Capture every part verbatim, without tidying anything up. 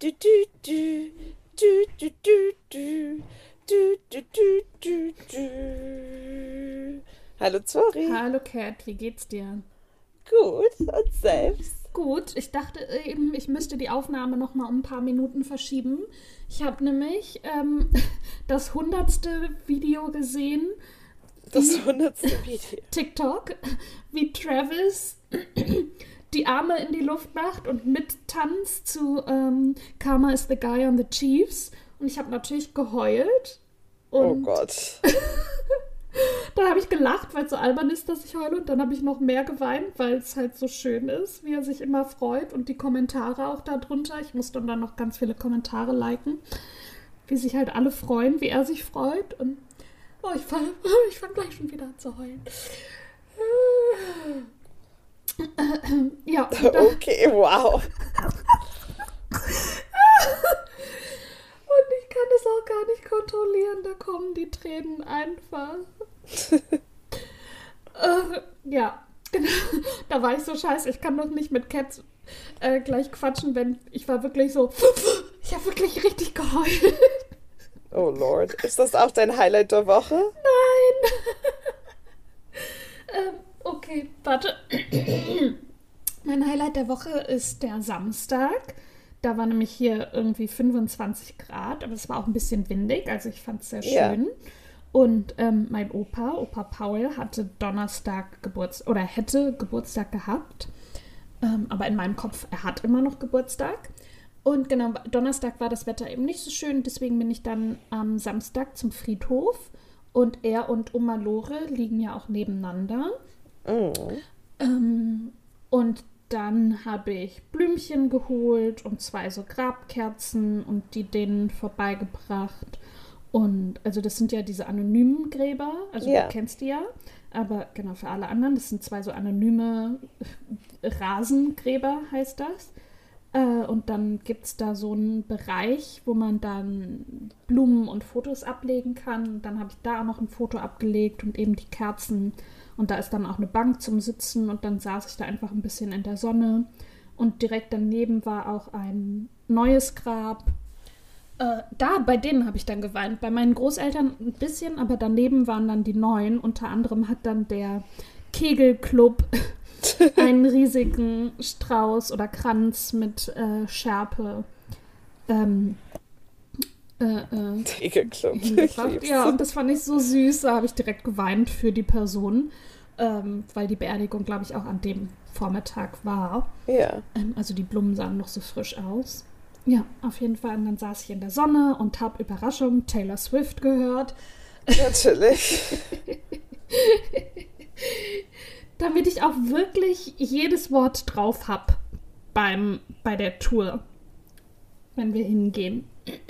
du, du, du, du, du, du, du, du, du, du, du, du. Hallo Zori. Hallo Kat, wie geht's dir? Gut, und selbst? Gut, ich dachte eben, ich müsste die Aufnahme noch mal um ein paar Minuten verschieben. Ich habe nämlich ähm, das hundertste Video gesehen, Das hundertste Video. TikTok, wie Travis die Arme in die Luft macht und mittanzt zu ähm, Karma is the Guy on the Chiefs. Und ich habe natürlich geheult. Und Oh Gott. dann habe ich gelacht, weil es so albern ist, dass ich heule. Und dann habe ich noch mehr geweint, weil es halt so schön ist, wie er sich immer freut. Und die Kommentare auch darunter. Ich musste dann noch ganz viele Kommentare liken. Wie sich halt alle freuen, wie er sich freut. Und oh, ich fange ich fang gleich schon wieder an zu heulen. Ja. Und dann, Okay, wow. und ich kann es auch gar nicht kontrollieren. Da kommen die Tränen einfach. äh, ja, genau. Da war ich so scheiße. Ich kann doch nicht mit Cats äh, gleich quatschen, wenn ich war wirklich so. Ich habe wirklich richtig geheult. Oh Lord. Ist das auch dein Highlight der Woche? Nein. ähm, okay, warte. Mein Highlight der Woche ist der Samstag. Da war nämlich hier irgendwie fünfundzwanzig Grad, aber es war auch ein bisschen windig, also ich fand es sehr schön. Ja. Und ähm, mein Opa, Opa Paul, hatte Donnerstag Geburtstag oder hätte Geburtstag gehabt. Ähm, aber in meinem Kopf, er hat immer noch Geburtstag. Und genau, Donnerstag war das Wetter eben nicht so schön, deswegen bin ich dann am Samstag zum Friedhof. Und er und Oma Lore liegen ja auch nebeneinander. Mm. Ähm, und dann habe ich Blümchen geholt und zwei so Grabkerzen und die denen vorbeigebracht. Und also das sind ja diese anonymen Gräber, also Ja. du kennst die ja, aber genau für alle anderen, das sind zwei so anonyme Rasengräber, heißt das. Äh, und dann gibt es da so einen Bereich, wo man dann Blumen und Fotos ablegen kann. Und dann habe ich da auch noch ein Foto abgelegt und eben die Kerzen. Und da ist dann auch eine Bank zum Sitzen und dann saß ich da einfach ein bisschen in der Sonne. Und direkt daneben war auch ein neues Grab. Äh, da, bei denen habe ich dann geweint. Bei meinen Großeltern ein bisschen, aber daneben waren dann die neuen. Unter anderem hat dann der Kegelclub einen riesigen Strauß oder Kranz mit äh, Schärpe ähm, äh, äh, Kegelclub. Ich hingebracht. lieb's. Ja, und das fand ich so süß. Da habe ich direkt geweint für die Person, ähm, weil die Beerdigung, glaube ich, auch an dem Vormittag war. Ja. Ähm, also die Blumen sahen noch so frisch aus. Ja, auf jeden Fall. Und dann saß ich in der Sonne und habe Überraschung Taylor Swift gehört. Natürlich. Damit ich auch wirklich jedes Wort drauf habe beim bei der Tour, wenn wir hingehen.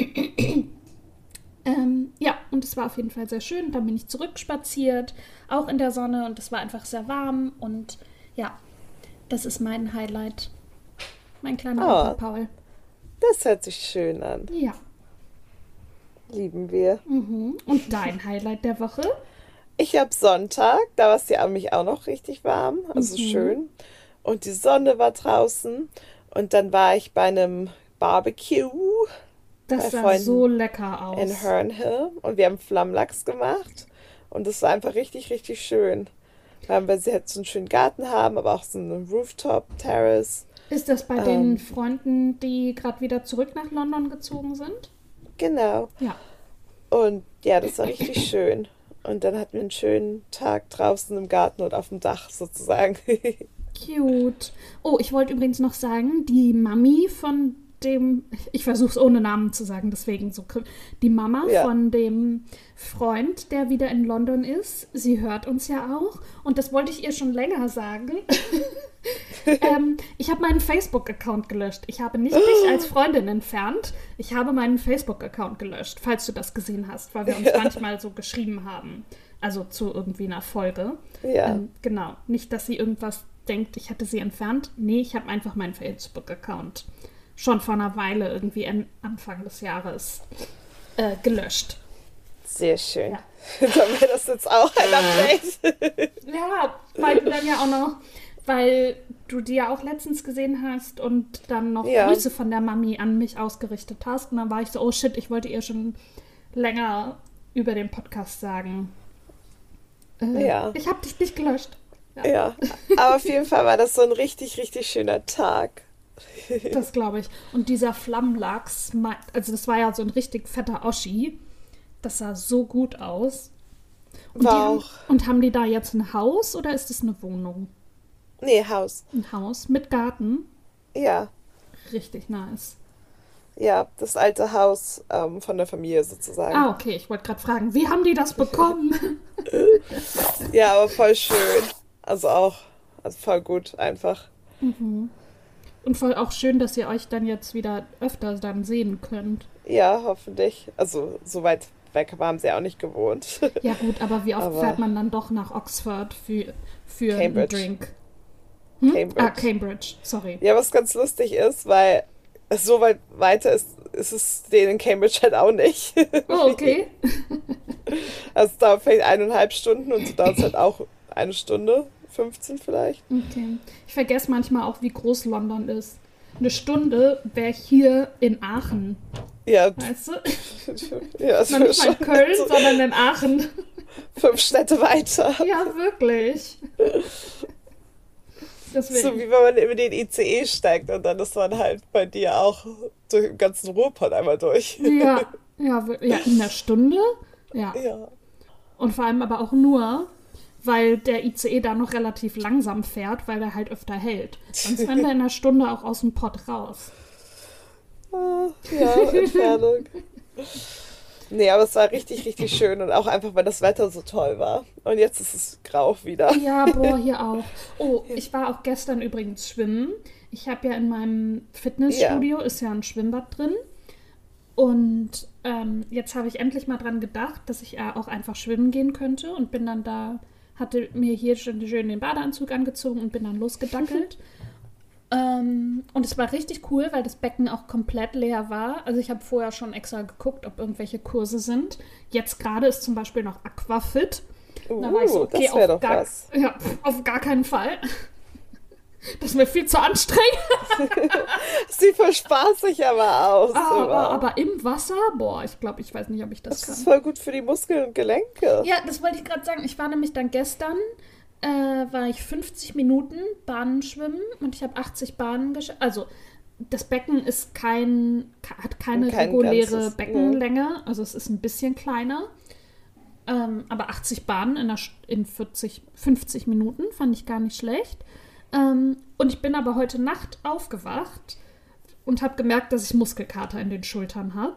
ähm, ja, und es war auf jeden Fall sehr schön. Dann bin ich zurückspaziert, auch in der Sonne, und es war einfach sehr warm. Und ja, das ist mein Highlight. Mein kleiner Oh. Opa Paul. Das hört sich schön an. Ja. Lieben wir. Mhm. Und dein Highlight der Woche? Ich habe Sonntag, da war es ja an mich auch noch richtig warm, also Mhm. schön. Und die Sonne war draußen. Und dann war ich bei einem Barbecue Das bei sah Freunden so lecker aus. in Herne und wir haben Flammlachs gemacht. Und das war einfach richtig, richtig schön. Weil wir jetzt so einen schönen Garten haben, aber auch so einen Rooftop-Terrace. Ist das bei Ähm. den Freunden, die gerade wieder zurück nach London gezogen sind? Genau. Ja. Und ja, das war richtig schön. Und dann hatten wir einen schönen Tag draußen im Garten und auf dem Dach sozusagen. Cute. Oh, ich wollte übrigens noch sagen, die Mami von dem, ich versuche es ohne Namen zu sagen, deswegen so, die Mama Ja. von dem Freund, der wieder in London ist, sie hört uns ja auch, und das wollte ich ihr schon länger sagen. ähm, ich habe meinen Facebook-Account gelöscht. Ich habe nicht dich als Freundin entfernt, ich habe meinen Facebook-Account gelöscht, falls du das gesehen hast, weil wir uns manchmal so geschrieben haben, also zu irgendwie einer Folge. Ja. Ähm, genau, nicht, dass sie irgendwas denkt, ich hätte sie entfernt. Nee, ich habe einfach meinen Facebook-Account schon vor einer Weile, irgendwie an Anfang des Jahres, äh, gelöscht. Sehr schön. Ja. Dann wäre das jetzt auch ein Update. Ja, weil du dann ja auch noch weil du die ja auch letztens gesehen hast und dann noch Ja. Grüße von der Mami an mich ausgerichtet hast. Und dann war ich so, oh shit, ich wollte ihr schon länger über den Podcast sagen. Äh, Ja. Ich habe dich nicht gelöscht. Ja, Ja, aber auf jeden Fall war das so ein richtig, richtig schöner Tag. das glaube ich. Und dieser Flammlachs, ma- also das war ja so ein richtig fetter Oschi. Das sah so gut aus. Und, die War haben, auch, und haben die da jetzt ein Haus oder ist es eine Wohnung? nee, Haus. Ein Haus mit Garten? Ja, Richtig nice. ja, das alte Haus ähm, von der Familie sozusagen. Ah, okay, ich wollte gerade fragen, wie haben die das bekommen? Ja, aber voll schön. Also auch, also voll gut einfach. Und voll auch schön, dass ihr euch dann jetzt wieder öfter dann sehen könnt. Ja, hoffentlich. Also so weit weg haben sie auch nicht gewohnt. Ja gut, aber wie oft Aber- fährt man dann doch nach Oxford für, für einen Cambridge. Drink? Hm? Cambridge. Ah, Cambridge, sorry. Ja, was ganz lustig ist, weil es so weit weiter ist, ist es denen in Cambridge halt auch nicht. Oh, okay. Also es dauert vielleicht eineinhalb Stunden und so dauert es halt auch eine Stunde, fünfzehn vielleicht. Okay. Ich vergesse manchmal auch, wie groß London ist. Eine Stunde wäre ich hier in Aachen, Ja, weißt du? ja, es Noch wäre nicht mal in schon Köln, so sondern in Aachen. fünf Städte weiter. Ja, wirklich. So Deswegen. wie wenn man in den I C E steigt und dann ist man halt bei dir auch durch den ganzen Ruhrpott einmal durch. Ja, ja, wir- ja, in einer Stunde. Ja. Ja. Und vor allem aber auch nur, weil der I C E da noch relativ langsam fährt, weil der halt öfter hält. Sonst rennt er in einer Stunde auch aus dem Pott raus. Ah, ja, Entfernung. Nee, aber es war richtig, richtig schön und auch einfach, weil das Wetter so toll war. Und jetzt ist es grau wieder. Ja, boah, hier auch. Oh, ich war auch gestern übrigens schwimmen. Ich habe ja in meinem Fitnessstudio, ist ja ein Schwimmbad drin. Und ähm, jetzt habe ich endlich mal dran gedacht, dass ich ja auch einfach schwimmen gehen könnte und bin dann da, hatte mir hier schon schön den Badeanzug angezogen und bin dann losgedackelt. ähm, und es war richtig cool, weil das Becken auch komplett leer war. Also ich habe vorher schon extra geguckt, ob irgendwelche Kurse sind. Jetzt gerade ist zum Beispiel noch Aquafit. Uh, Da war ich so, okay, das wäre auf doch gar, was. ja, pf, auf gar keinen Fall. Das ist mir viel zu anstrengend. Sieht voll spaßig aber aus. Aber, immer. aber im Wasser, boah, ich glaube, ich weiß nicht, ob ich das, Das kann. ist voll gut für die Muskeln und Gelenke. Ja, das wollte ich gerade sagen. Ich war nämlich dann gestern, äh, war ich fünfzig Minuten Bahnen schwimmen und ich habe achtzig Bahnen geschwommen. Also das Becken ist kein, hat keine Kein reguläre ganzes, Beckenlänge. Also es ist ein bisschen kleiner. Ähm, aber achtzig Bahnen in, einer, St- in vierzig, fünfzig Minuten fand ich gar nicht schlecht. Ähm, und ich bin aber heute Nacht aufgewacht und habe gemerkt, dass ich Muskelkater in den Schultern habe.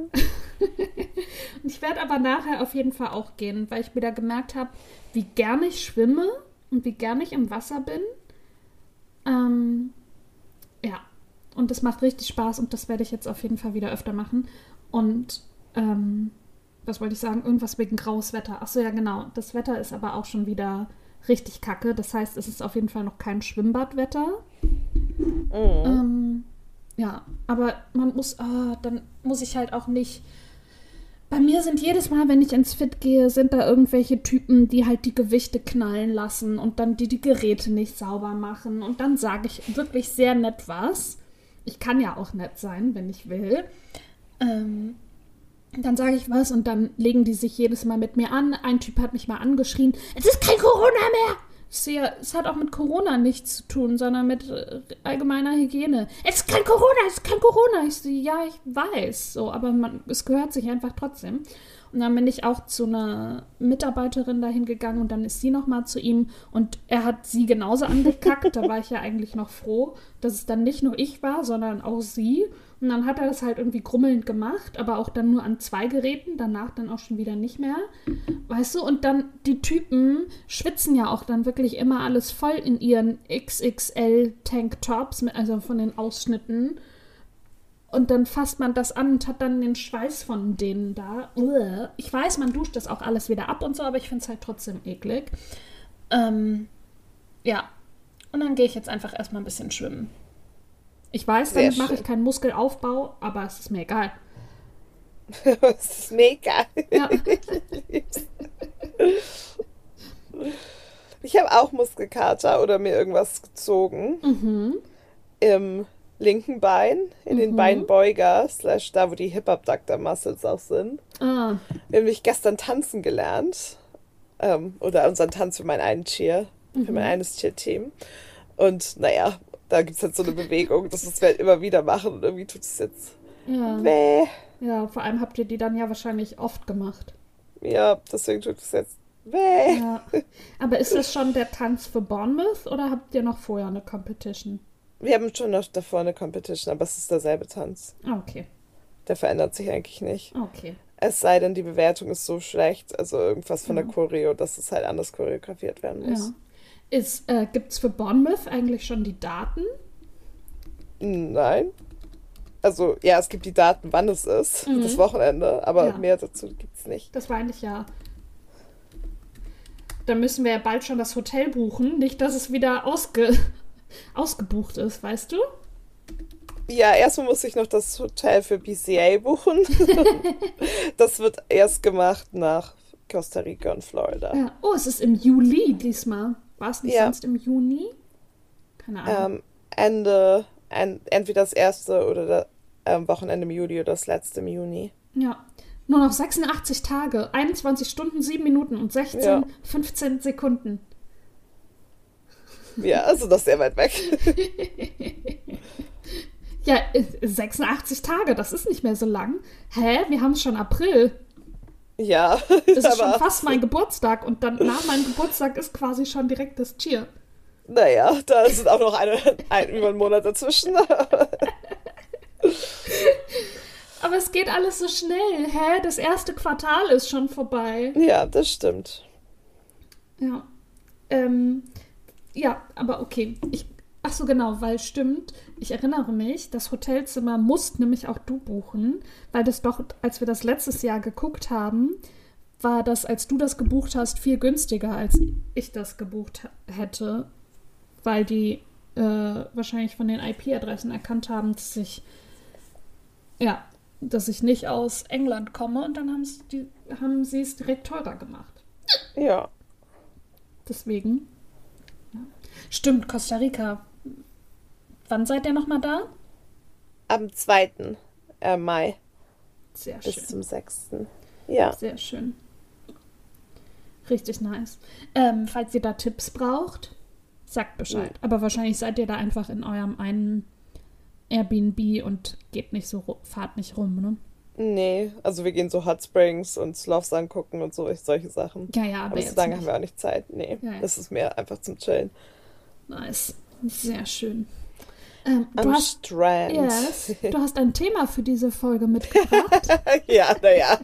Und ich werde aber nachher auf jeden Fall auch gehen, weil ich wieder gemerkt habe, wie gern ich schwimme und wie gern ich im Wasser bin. Ähm, ja, und das macht richtig Spaß und das werde ich jetzt auf jeden Fall wieder öfter machen. Und ähm, was wollte ich sagen? Irgendwas wegen graues Wetter. Achso, ja genau. Das Wetter ist aber auch schon wieder richtig kacke. Das heißt, es ist auf jeden Fall noch kein Schwimmbadwetter. Mhm. Ähm, ja, aber man muss, ah, dann muss ich halt auch nicht. Bei mir sind jedes Mal, wenn ich ins Fit gehe, sind da irgendwelche Typen, die halt die Gewichte knallen lassen und dann die die Geräte nicht sauber machen. Und dann sage ich wirklich sehr nett was. Ich kann ja auch nett sein, wenn ich will. Ähm, dann sage ich was und dann legen die sich jedes Mal mit mir an. Ein Typ hat mich mal angeschrien, es ist kein Corona mehr. Ich sehe, es hat auch mit Corona nichts zu tun, sondern mit äh, allgemeiner Hygiene. Es ist kein Corona, es ist kein Corona. Ich sehe, ja, ich weiß, so, aber man, es gehört sich einfach trotzdem. Und dann bin ich auch zu einer Mitarbeiterin dahin gegangen und dann ist sie nochmal zu ihm und er hat sie genauso angekackt. Da war ich ja eigentlich noch froh, dass es dann nicht nur ich war, sondern auch sie. Und dann hat er das halt irgendwie grummelnd gemacht, aber auch dann nur an zwei Geräten, danach dann auch schon wieder nicht mehr. Weißt du, und dann die Typen schwitzen ja auch dann wirklich immer alles voll in ihren X X L-Tanktops, also von den Ausschnitten. Und dann fasst man das an und hat dann den Schweiß von denen da. Uah. Ich weiß, man duscht das auch alles wieder ab und so, aber ich finde es halt trotzdem eklig. Ähm, ja, und dann gehe ich jetzt einfach erstmal ein bisschen schwimmen. Ich weiß, Sehr damit mache schön. ich keinen Muskelaufbau, aber es ist mir egal. Das ist mega. Ja. Ich habe auch Muskelkater oder mir irgendwas gezogen. Mhm. Im linken Bein, in den Mhm. Beinbeuger, slash da, wo die Hip-Abductor-Muscles auch sind. Ah, Wir haben nämlich gestern tanzen gelernt. Ähm, oder unseren Tanz für mein einen Cheer, für mein eines Cheer-Team. Und naja, da gibt es jetzt so eine Bewegung, das müssen wir halt immer wieder machen und irgendwie tut es jetzt ja. weh. Ja, vor allem habt ihr die dann ja wahrscheinlich oft gemacht. Ja, deswegen tut es jetzt weh. Ja. Aber ist das schon der Tanz für Bournemouth oder habt ihr noch vorher eine Competition? Wir haben schon noch davor eine Competition, aber es ist derselbe Tanz. Ah, okay. Der verändert sich eigentlich nicht. Okay. Es sei denn, die Bewertung ist so schlecht, also irgendwas von Ja. der Choreo, dass es halt anders choreografiert werden muss. Ja. Ist, äh, gibt's für Bournemouth eigentlich schon die Daten? Nein. Also, ja, es gibt die Daten, wann es ist, Mhm. das Wochenende, aber Ja. mehr dazu gibt es nicht. Das war eigentlich ja. Dann müssen wir ja bald schon das Hotel buchen. Nicht, dass es wieder ausge ausgebucht ist, weißt du? Ja, erstmal muss ich noch das Hotel für B C A buchen. Das wird erst gemacht nach Costa Rica und Florida. Ja. Oh, es ist im Juli diesmal. War es nicht Ja. sonst im Juni? Keine Ahnung. Ähm, Ende, en, entweder das erste oder das ähm, Wochenende im Juli oder das letzte im Juni. Ja. Nur noch sechsundachtzig Tage, einundzwanzig Stunden, sieben Minuten und sechzehn, Ja. fünfzehn Sekunden. Ja, also das ist sehr weit weg. Ja, äh, sechsundachtzig Tage, das ist nicht mehr so lang. Hä? Wir haben schon April. Ja, Das ist schon aber fast mein Geburtstag und dann nach meinem Geburtstag ist quasi schon direkt das Cheer. naja, da sind auch noch eine, ein, über einen Monat dazwischen. Aber es geht alles so schnell. Hä? Das erste Quartal ist schon vorbei. Ja, das stimmt. Ja. Ähm, ja, aber okay. Ich, ach so, genau, weil stimmt. Ich erinnere mich, das Hotelzimmer musst nämlich auch du buchen, weil das doch, als wir das letztes Jahr geguckt haben, war das, als du das gebucht hast, viel günstiger, als ich das gebucht h- hätte, weil die äh, wahrscheinlich von den I P-Adressen erkannt haben, dass ich, ja, dass ich nicht aus England komme und dann haben sie, die, haben sie es direkt teurer gemacht. Ja. Deswegen. Ja. Stimmt, Costa Rica. Wann seid ihr nochmal da? Am zweiten Äh, Mai Sehr bis schön. zum sechsten Ja. Sehr schön. Richtig nice. Ähm, falls ihr da Tipps braucht, sagt Bescheid. Mhm. Aber wahrscheinlich seid ihr da einfach in eurem einen Airbnb und geht nicht so, ru- fahrt nicht rum, ne? Nee, also wir gehen so Hot Springs und Sloths angucken und so, solche Sachen. Ja, ja, aber, Aber so jetzt lange nicht. haben wir auch nicht Zeit. Nee, Ja, ja. das ist mehr einfach zum Chillen. Nice. Sehr schön. Ähm, du Am hast, Strand. yes, du hast ein Thema für diese Folge mitgebracht. Ja, naja.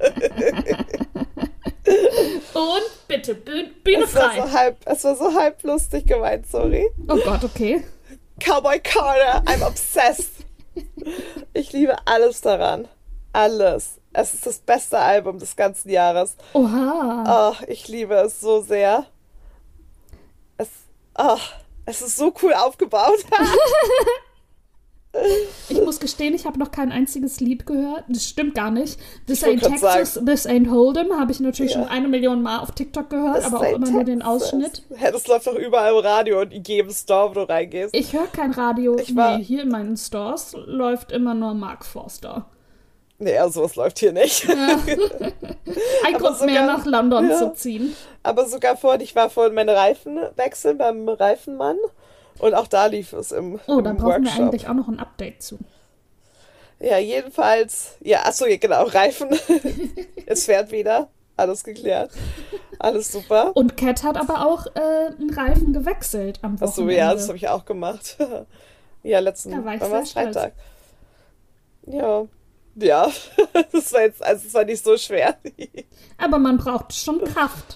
Und bitte, Bühne, Bühne Es war, frei. so halb, es war so halb lustig gemeint, sorry. Oh Gott, okay. Cowboy Carter, I'm obsessed. Ich liebe alles daran. Alles. Es ist das beste Album des ganzen Jahres. Oha. Oh, ich liebe es so sehr. Es, oh, es ist so cool aufgebaut. Ich muss gestehen, ich habe noch kein einziges Lied gehört. Das stimmt gar nicht. This Ich wollt Ain't grad Texas, This Ain't Hold'em habe ich natürlich Ja. schon eine Million Mal auf TikTok gehört, Das aber ist auch ein immer nur den Texas. Ausschnitt. Hä, das läuft doch überall im Radio und in jedem Store, wo du reingehst. Ich höre kein Radio. Ich war- Nee, hier in meinen Stores läuft immer nur Mark Forster. Nee, also sowas läuft hier nicht. Ein Aber Grund mehr, sogar- nach London ja. zu ziehen. Aber sogar vorhin, ich war vorhin meine Reifen wechseln beim Reifenmann und auch da lief es im, Oh, da im brauchen wir Workshop. eigentlich auch noch ein Update zu. Ja, jedenfalls, ja, achso, ja, genau, Reifen. Es fährt wieder. Alles geklärt. Alles super. Und Cat hat aber auch äh, einen Reifen gewechselt am Wochenende. Achso, ja, das habe ich auch gemacht. Ja, letzten, Da war ich wann sehr war's? stolz. Freitag. Ja. Ja, das war jetzt, also es war nicht so schwer. Aber man braucht schon Kraft.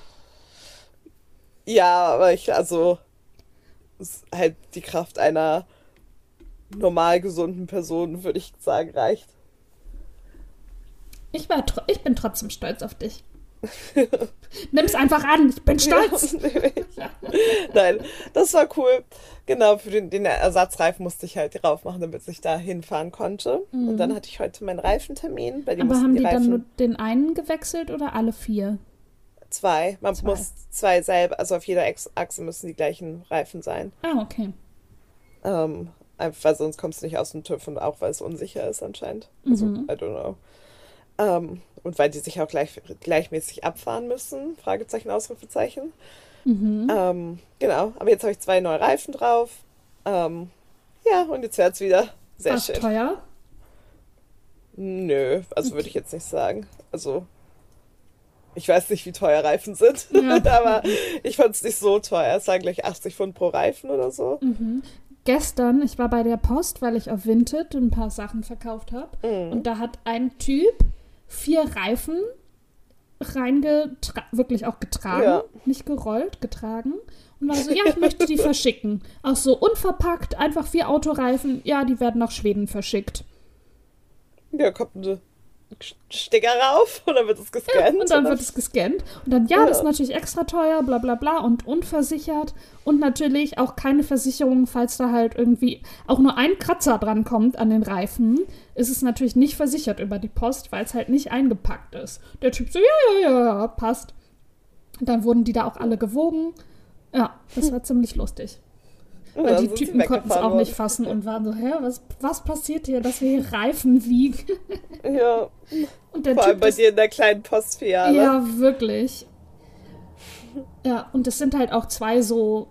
Ja, aber ich, also, es ist halt die Kraft einer normal gesunden Person, würde ich sagen, reicht. Ich, war tr- ich bin trotzdem stolz auf dich. Nimm's einfach an, ich bin stolz. Ja. Nein, das war cool. Genau, für den, den Ersatzreifen musste ich halt drauf machen, damit ich da hinfahren konnte. Und dann hatte ich heute meinen Reifentermin. Bei dem Aber mussten haben die Reifen dann nur den einen gewechselt oder alle vier? Zwei. Man Zwei. muss zwei selber, also auf jeder Ex- Achse müssen die gleichen Reifen sein. Ah, okay. Ähm, einfach, weil sonst kommst du nicht aus dem TÜV und auch weil es unsicher ist anscheinend. Also, Mhm. I don't know. Ähm, und weil die sich auch gleich, gleichmäßig abfahren müssen. Fragezeichen, Ausrufezeichen. Mhm. Ähm, genau, aber jetzt habe ich zwei neue Reifen drauf. Ähm, ja, und jetzt wird's wieder sehr War's schön. teuer? Nö, also würde ich jetzt nicht sagen. Also, ich weiß nicht, wie teuer Reifen sind, Ja. aber ich fand es nicht so teuer. Es waren gleich achtzig Pfund pro Reifen oder so. Mhm. Gestern, ich war bei der Post, weil ich auf Vinted ein paar Sachen verkauft habe. Mhm. Und da hat ein Typ vier Reifen reingetragen, wirklich auch getragen, Ja. nicht gerollt, getragen. Und war so, ja, ich möchte die verschicken. Auch so unverpackt, einfach vier Autoreifen. Ja, die werden nach Schweden verschickt. Ja, kommt ein Sticker rauf und dann wird es gescannt. Und dann wird es gescannt. Und dann, ja, Ja. das ist natürlich extra teuer, bla bla bla und unversichert. Und natürlich auch keine Versicherung, falls da halt irgendwie auch nur ein Kratzer dran kommt an den Reifen, ist es natürlich nicht versichert über die Post, weil es halt nicht eingepackt ist. Der Typ so, ja, ja, ja, ja, passt. Und dann wurden die da auch alle gewogen. Ja, das war ziemlich lustig. Und Weil dann die sind sie Typen konnten es weggefahren auch nicht worden. fassen und waren so, hä, was, was passiert hier, dass wir hier Reifen wiegen? Ja, Und der vor allem Typ bei ist dir in der kleinen Postfiliale. Ja, wirklich. Ja, und es sind halt auch zwei so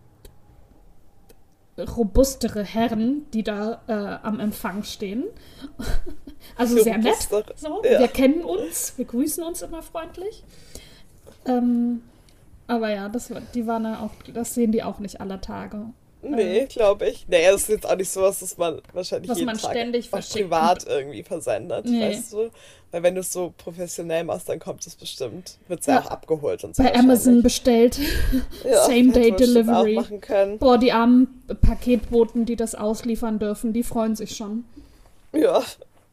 robustere Herren, die da äh, am Empfang stehen. Also sehr nett. Robustere, So. ja. Wir kennen uns, wir grüßen uns immer freundlich. Ähm, aber ja, das, war- die waren ja auch, das sehen die auch nicht aller Tage. Nee, glaube ich. Nee, das ist jetzt auch nicht sowas, dass man wahrscheinlich Was jeden man Tag ständig auch verschickt. privat irgendwie versendet, Nee. weißt du? Weil wenn du es so professionell machst, dann kommt es bestimmt, wird es ja. Ja. auch abgeholt und so. Bei Amazon bestellt. ja, Same-Day hätte man bestimmt Delivery. auch machen können. Boah, die armen Paketboten, die das ausliefern dürfen, die freuen sich schon. Ja.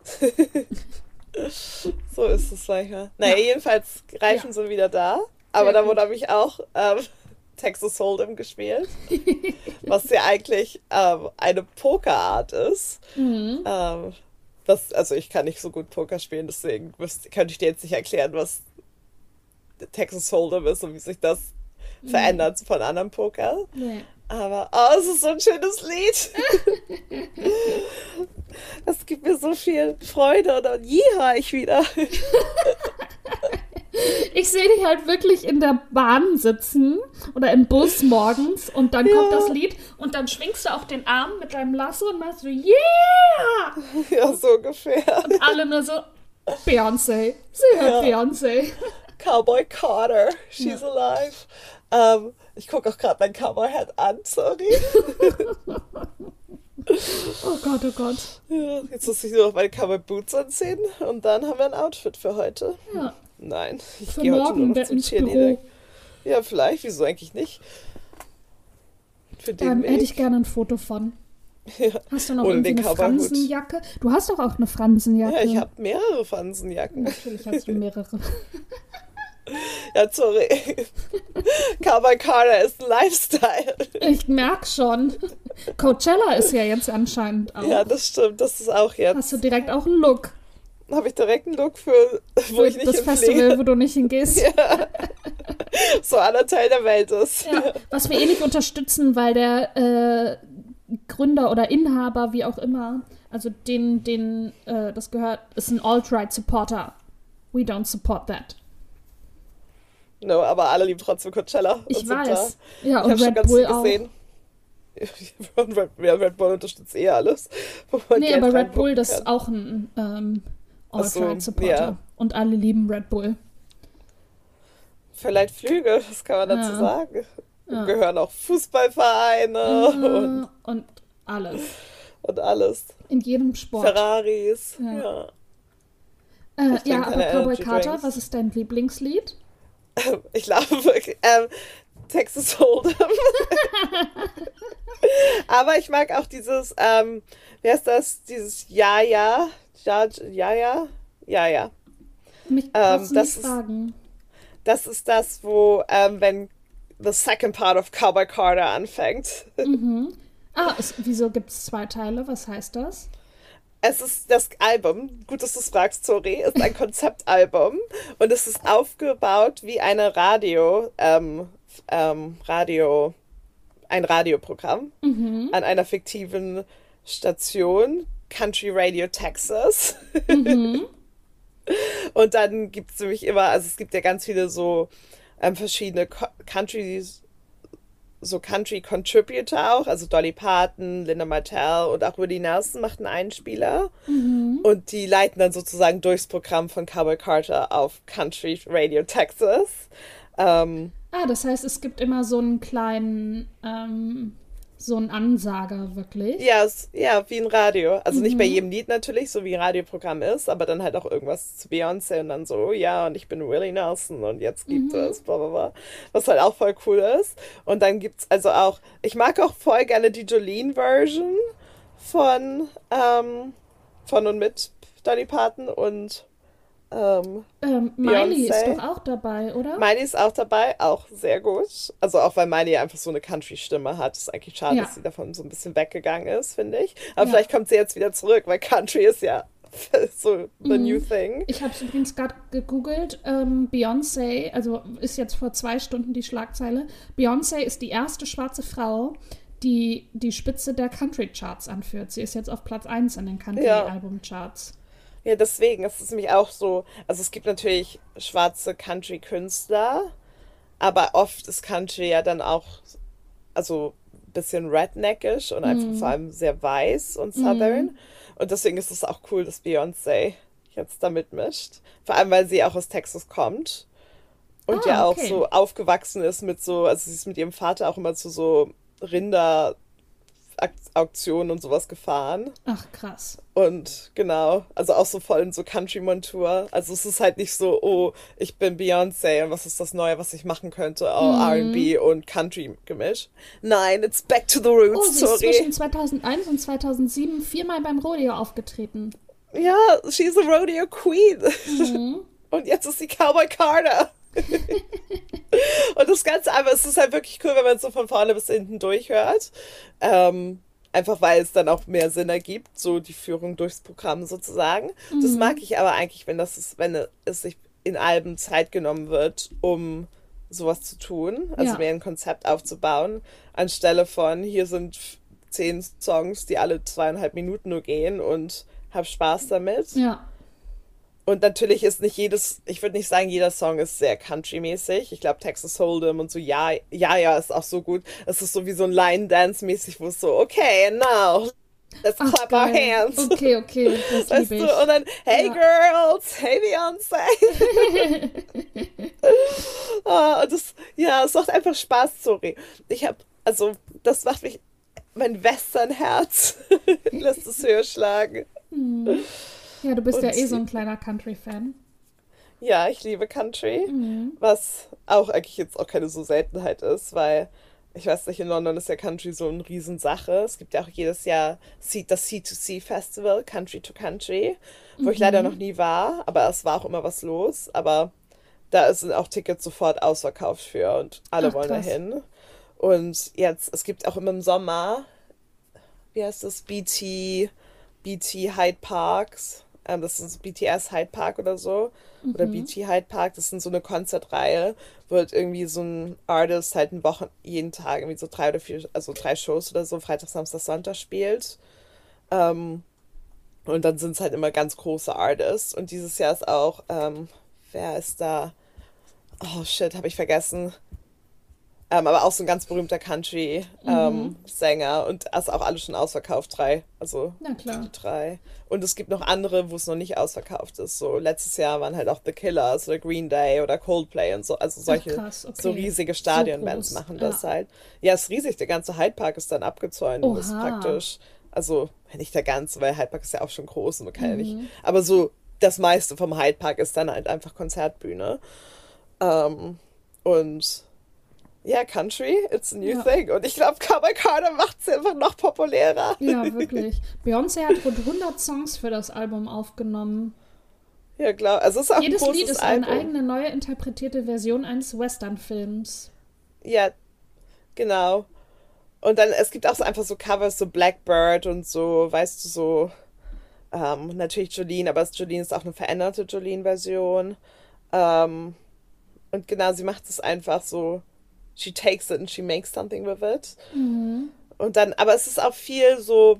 So ist es leider. Naja, jedenfalls, Reifen Ja. sind wieder da. Aber Sehr da gut. wurde nämlich auch ähm, Texas Hold'em gespielt. Was ja eigentlich ähm, eine Pokerart ist. Mhm. Ähm, das, also ich kann nicht so gut Poker spielen, deswegen müsst, könnte ich dir jetzt nicht erklären, was Texas Hold'em ist und wie sich das verändert von anderen Poker. Nee. Aber, oh, es ist so ein schönes Lied. Das gibt mir so viel Freude und dann jiha ich wieder. Ich sehe dich halt wirklich in der Bahn sitzen oder im Bus morgens und dann kommt Ja. das Lied und dann schwingst du auch den Arm mit deinem Lasso und machst so, yeah! Ja, so ungefähr. Und alle nur so, Beyoncé, sie hört Ja. Beyoncé. Cowboy Carter, she's alive. Ähm, ich gucke auch gerade mein Cowboy-Hat an, sorry. Oh Gott, oh Gott. Ja, jetzt muss ich nur noch meine Cowboy-Boots anziehen und dann haben wir ein Outfit für heute. Ja, Nein, ich für gehe heute nur morgen noch wer- zum ins Cheerleading. Büro. Ja, vielleicht, wieso eigentlich nicht? Für den Ähm, Weg. hätte ich gerne ein Foto von. Ja. Hast du noch Ohne irgendwie den eine Cowboyhut. Fransenjacke? Du hast doch auch eine Fransenjacke. Ja, ich habe mehrere Fransenjacken. Natürlich hast du mehrere. Ja, sorry. Cowboy Carter ist ein Lifestyle. Ich merk schon. Coachella ist ja jetzt anscheinend auch. Ja, das stimmt. Das ist auch jetzt. Hast du direkt auch einen Look Habe ich direkt einen Look für, wo für ich nicht das Festival, hinfliege. wo du nicht hingehst? Ja. So aller Teil der Welt ist. Ja, was wir eh nicht unterstützen, weil der äh, Gründer oder Inhaber, wie auch immer, also den, den äh, das gehört, ist ein Alt-Right-Supporter. We don't support that. No, aber alle lieben trotzdem Coachella. Ich und sind weiß. Da. Ja, Ich habe und schon Red ganz Bull viel auch. gesehen. Und Red, ja, Red Bull unterstützt eh alles. wo man Nee, Geld aber Red reinpumpen Bull, das kann. ist auch ein ähm, Ach so, Alt-Right-Supporter. ja. Und alle lieben Red Bull. Verleiht Flüge, was kann man dazu Ja. sagen? Ja. Gehören auch Fußballvereine und, Äh, und alles. und alles. In jedem Sport. Ferraris. Ja. Ja. Äh, Ich trinke ja, aber keine Cowboy Energy Carter, Drinks. was ist dein Lieblingslied? Ich glaube wirklich. Ähm, Texas Hold'em. Aber ich mag auch dieses, ähm, wie heißt das? Dieses Ja, ja. Ja, ja, ja. Ja, ja. Mich Ähm, brauchst du das nicht ist- fragen. Das ist das, wo, ähm, wenn the second part of Cowboy Carter anfängt. Mhm. Ah, es, wieso gibt es zwei Teile? Was heißt das? Es ist das Album, gut, dass du es fragst, sorry, ist ein Konzeptalbum und es ist aufgebaut wie eine Radio, ähm, ähm, Radio, ein Radioprogramm Mhm. an einer fiktiven Station, Country Radio Texas. Mhm. Und dann gibt es nämlich immer, also es gibt ja ganz viele so ähm, verschiedene Co Country, so Country Contributor auch, also Dolly Parton, Linda Martell und auch Willie Nelson machten einen Spieler. Mhm. Und die leiten dann sozusagen durchs Programm von Cowboy Carter auf Country Radio Texas. Ähm, Ah, das heißt, es gibt immer so einen kleinen, ähm, so einen Ansager, wirklich. ja, es, ja, wie ein Radio. Also nicht bei Mhm. jedem Lied natürlich, so wie ein Radioprogramm ist, aber dann halt auch irgendwas zu Beyoncé und dann so, ja, und ich bin Willie Nelson und jetzt gibt Mhm. es, bla bla bla. Was halt auch voll cool ist. Und dann gibt's also auch, ich mag auch voll gerne die Jolene-Version von, ähm, von und mit Dolly Parton und ähm, Ähm, Miley ist Beyoncé. doch auch dabei, oder? Miley ist auch dabei, auch sehr gut. Also auch weil Miley einfach so eine Country-Stimme hat. Ist eigentlich schade, Ja, dass sie davon so ein bisschen weggegangen ist, finde ich. Aber ja. vielleicht kommt sie jetzt wieder zurück, weil Country ist ja so the new Mhm. thing. Ich habe es übrigens gerade gegoogelt. Ähm, Beyoncé, also ist jetzt vor zwei Stunden die Schlagzeile. Beyoncé ist die erste schwarze Frau, die die Spitze der Country-Charts anführt. Sie ist jetzt auf Platz eins in den Ja, Country-Album-Charts. ja, deswegen. Es ist nämlich auch so, also es gibt natürlich schwarze Country-Künstler, aber oft ist Country ja dann auch, also ein bisschen redneckisch und einfach vor Mhm. allem sehr weiß und Mhm. southern. Und deswegen ist es auch cool, dass Beyoncé jetzt da mitmischt. Vor allem, weil sie auch aus Texas kommt und Ah, ja auch okay. so aufgewachsen ist mit so, also sie ist mit ihrem Vater auch immer zu so Rinder-Auktionen und sowas gefahren. Ach, krass. Und genau, also auch so voll in so Country-Montur. Also es ist halt nicht so, oh, ich bin Beyoncé und was ist das Neue, was ich machen könnte? Oh, R und Mhm. B und Country-Gemisch. Nein, it's back to the Oh, roots, sie ist sorry. zwischen zweitauseneins und zweitausendsieben viermal beim Rodeo aufgetreten. Ja, she's a rodeo queen. Mhm. Und jetzt ist sie Cowboy Carter. Und das Ganze, aber es ist halt wirklich cool, wenn man es so von vorne bis hinten durchhört. Ähm, einfach weil es dann auch mehr Sinn ergibt, so die Führung durchs Programm sozusagen. Das mag Mhm. ich aber eigentlich, wenn das ist, wenn es sich in Alben Zeit genommen wird, um sowas zu tun, also Ja, mehr ein Konzept aufzubauen, anstelle von hier sind zehn Songs, die alle zweieinhalb Minuten nur gehen und hab Spaß damit. ja. Und natürlich ist nicht jedes, ich würde nicht sagen, jeder Song ist sehr country-mäßig. Ich glaube, Texas Hold'em und so, ja, ja, ja, ist auch so gut. Es ist so wie so ein Line-Dance-mäßig, wo es so, okay, and now, let's Ach, clap our geil. hands. Okay, okay, das Weißt liebe du, und ich. dann, hey Ja. girls, hey Beyoncé. Ah, und das, ja, es macht einfach Spaß, sorry. Ich habe, also, das macht mich, mein Western-Herz lässt es höher schlagen. Hm. Ja, du bist ja Und eh so ein kleiner Country-Fan. ja, ich liebe Country, Mhm. was auch eigentlich jetzt auch keine so Seltenheit ist, weil ich weiß nicht, in London ist ja Country so eine Riesensache. Es gibt ja auch jedes Jahr C- das C zwei C Festival, Country to Country, wo ich leider noch Mhm. nie war, aber es war auch immer was los. Aber da sind auch Tickets sofort ausverkauft für und alle Ach, wollen krass. dahin. Und jetzt, es gibt auch immer im Sommer, wie heißt das, B T, B T Hyde Parks. Ähm, das ist B T S Hyde Park oder so. Oder Mhm. B T Hyde Park. Das sind so eine Konzertreihe, wo halt irgendwie so ein Artist halt eine Woche, jeden Tag irgendwie so drei oder vier, also drei Shows oder so, Freitag, Samstag, Sonntag spielt. Ähm, und dann sind es halt immer ganz große Artists. Und dieses Jahr ist auch, ähm, wer ist da? Oh shit, habe ich vergessen. Ähm, aber auch so ein ganz berühmter Mhm. Country-Sänger und das auch alle schon ausverkauft, drei. Also Na die klar. drei. Und es gibt noch andere, wo es noch nicht ausverkauft ist. So letztes Jahr waren halt auch The Killers oder Green Day oder Coldplay und so. Also Ach, solche krass, so okay. riesige So Stadionbands groß. machen das Ja. halt. Ja, ist riesig. Der ganze Hyde Park ist dann abgezäunt und ist Oha. praktisch, also nicht der ganze, weil Hyde Park ist ja auch schon groß und man kann ja nicht. Mhm. Aber so das meiste vom Hyde Park ist dann halt einfach Konzertbühne. Ähm, und ja, Country, it's a new Ja. thing. Und ich glaube, Cowboy Carter macht es einfach noch populärer. Ja, wirklich. Beyoncé hat rund hundert Songs für das Album aufgenommen. Ja, klar. Also es ist auch ein Jedes Lied großes ist eine Album. eigene neue interpretierte Version eines Western-Films. Ja, genau. Und dann, es gibt auch so einfach so Covers, so Blackbird und so, weißt du, so, Ähm, natürlich Jolene, aber Jolene ist auch eine veränderte Jolene-Version. Ähm, und genau, sie macht es einfach so, she takes it and she makes something with it. Mhm. Und dann, aber es ist auch viel so,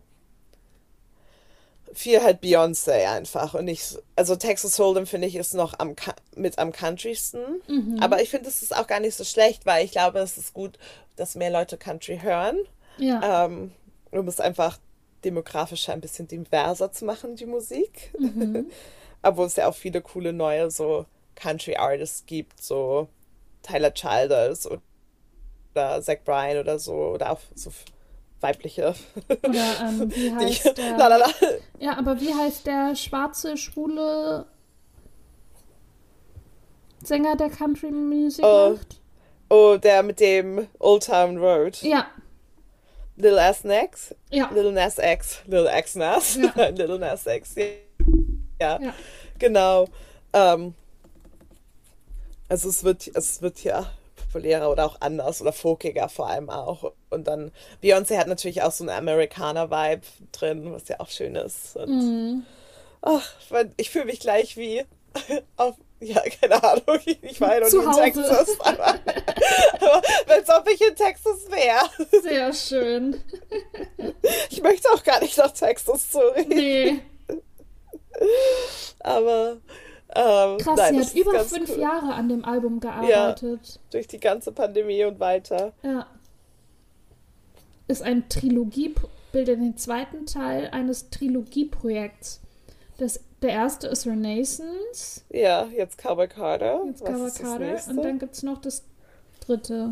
viel halt Beyoncé einfach und nicht, also Texas Hold'em finde ich ist noch am, mit am countrysten, Mhm. aber ich finde es ist auch gar nicht so schlecht, weil ich glaube, es ist gut, dass mehr Leute Country hören, Ja. ähm, um es einfach demografisch ein bisschen diverser zu machen, die Musik, Mhm. obwohl es ja auch viele coole neue so Country Artists gibt, so Tyler Childers oder Zach Bryan oder so, oder auch so weibliche, Oder ähm, wie die ich, heißt la la der. la. Ja, aber wie heißt der schwarze, schwule Sänger, der Country Music Oh, macht? oh, der mit dem Old Town Road. Ja, Lil Nas X? ja, Lil Nas X. Lil X Nas. ja, Lil Nas X. Ja, ja. genau. Ähm, also es wird, es wird ja populärer oder auch anders oder folkiger vor allem auch. Und dann, Beyoncé hat natürlich auch so einen Amerikaner-Vibe drin, was ja auch schön ist. Und Mhm. ach, man- ich fühle mich gleich wie auf, ja, keine Ahnung, ich war ja noch nie Zu in Hause. Texas, aber, aber als ob ich in Texas wäre. Sehr schön. Ich möchte auch gar nicht nach Texas zurück. Nee. Aber ähm, Krass, nein, sie das hat ist über ganz fünf cool. Jahre an dem Album gearbeitet. Durch die ganze Pandemie und weiter. Ja. Ist ein Trilogie, bildet den zweiten Teil eines Trilogieprojekts. Das, der erste ist Renaissance, Ja, jetzt Cowboy Carter. jetzt Was Cowboy ist das Carter nächste? und dann gibt es noch das dritte.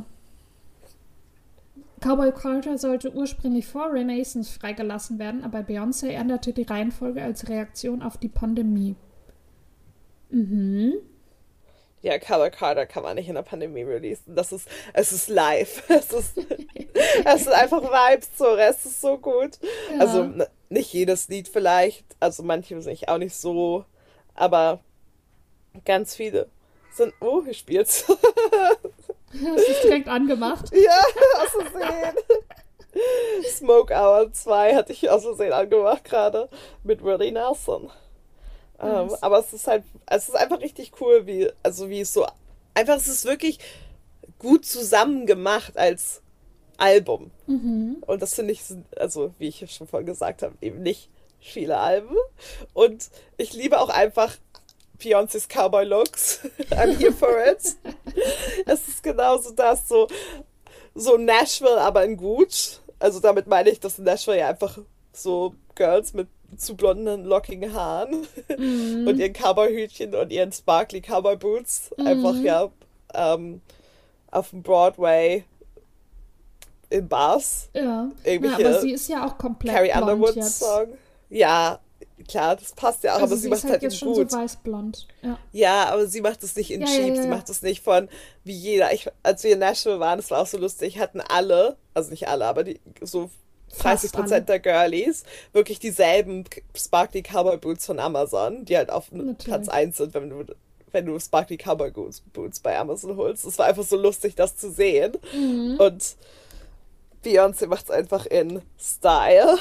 Cowboy Carter sollte ursprünglich vor Renaissance freigelassen werden, aber Beyoncé änderte die Reihenfolge als Reaktion auf die Pandemie. Mhm. Ja, Cowboy Carter kann man nicht in der Pandemie releasen. Das ist, es ist live. Es ist, es ist einfach Vibes, so, es ist so gut. Ja. Also n- nicht jedes Lied vielleicht, also manche sind ich auch nicht so, aber ganz viele sind, oh, hier spielt's. Das ist direkt angemacht. Ja, aus Versehen. Smoke Hour zwei hatte ich aus Versehen angemacht gerade mit Willie Nelson. Ähm, Nice. aber es ist halt, es ist einfach richtig cool, wie, also wie es so, einfach, es ist wirklich gut zusammen gemacht als Album. Mhm. Und das finde ich, sind, also wie ich schon vorhin gesagt habe, eben nicht viele Alben. Und ich liebe auch einfach Beyoncés Cowboy-Looks. I'm here for it. Es ist genauso das, so, so Nashville, aber in gut. Also damit meine ich, dass in Nashville ja einfach so Girls mit zu blonden, lockigen Haaren Mhm. und ihren Cowboy-Hütchen und ihren sparkly Cowboy-Boots einfach Mhm. ja ähm, auf dem Broadway in Bars. Ja. Ja, Irgendwelche aber sie ist ja auch komplett Carrie blond Underwood jetzt. Song. Ja, klar, das passt ja auch, Also aber sie sie macht ist halt halt eben jetzt schon gut. so weißblond. Ja. Ja, aber sie macht es nicht in Ja, ja, cheap, ja, sie ja. macht es nicht von wie jeder. Ich, als wir in Nashville waren, das war auch so lustig, hatten alle, also nicht alle, aber die so dreißig Fast alle. Prozent der Girlies wirklich dieselben Sparkly Cowboy Boots von Amazon, die halt auf Natürlich. Platz eins sind, wenn du, wenn du Sparkly Cowboy Boots, Boots bei Amazon holst. Es war einfach so lustig, das zu sehen. Mhm. Und Beyoncé macht es einfach in Style.